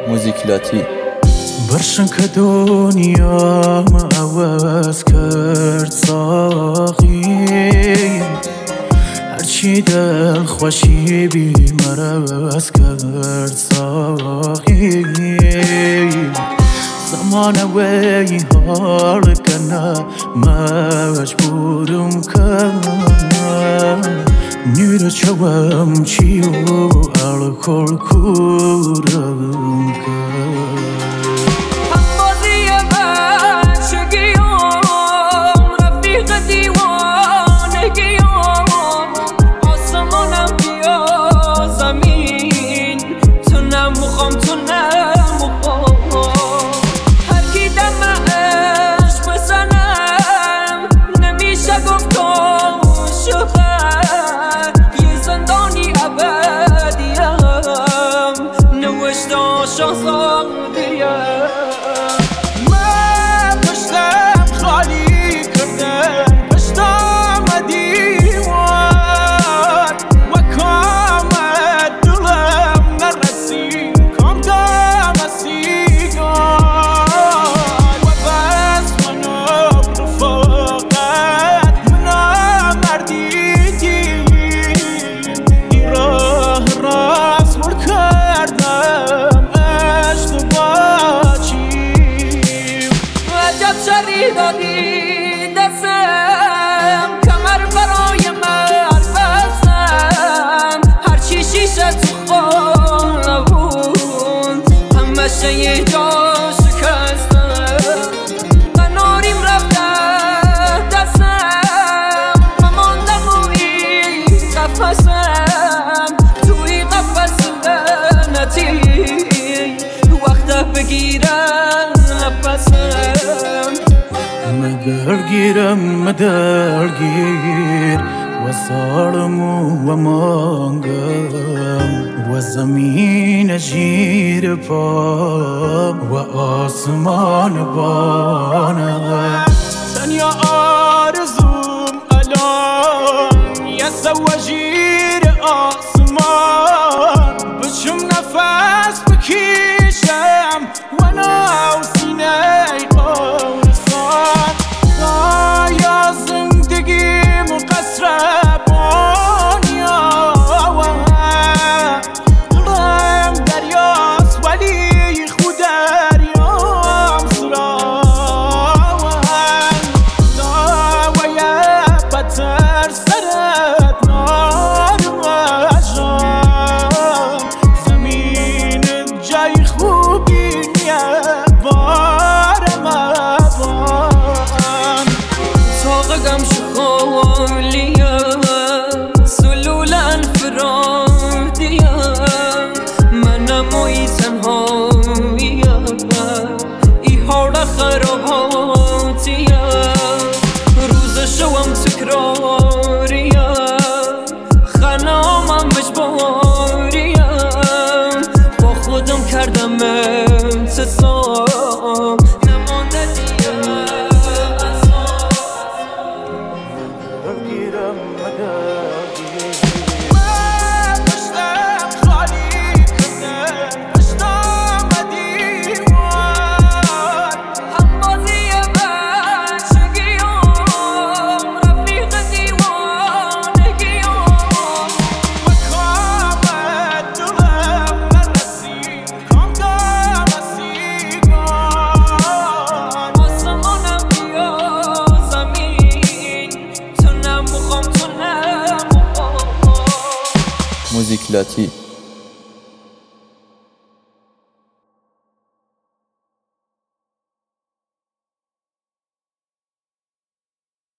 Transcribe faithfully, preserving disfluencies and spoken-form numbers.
موزیک لاتی. برشن که دنیام عوض کرد ساقی، هرچی دل خوشی بی مرز کرد ساقی. زمان وی حال کنه مجبورم کنه، نیر چوام چیو الکل کورم کنه. من پشتم خالی کردم، پشتم دیوار و کامت دلم نرسی، کام دم سیگار و بس منو رفاقت منو مردیدی، این راه راست مر کردم دادی دستم، کمر برای من بستم، هرچی شیشه تو خانه بود همشه یه جا شکستم. قناریم رفته دستم، مماندم روی قفصم، توی قفص لعنتی وقت بگیرم نفسم. مدرگیرم مدرگیر و ظالم و مانگم و زمین زیر پا و آسمان بانم. تنیا آرزوم الان یه زوجیر آسمان، بچم نفس بکشم و ناو سینه روز شوم تکراریم، خنامم مجبوریم، با خودم کردم انتصاب نمانده دیگه اصاب. مدرگیرم مدرگیر من پشتم خالی کردم، پشتم دیوار موزیک لاتی.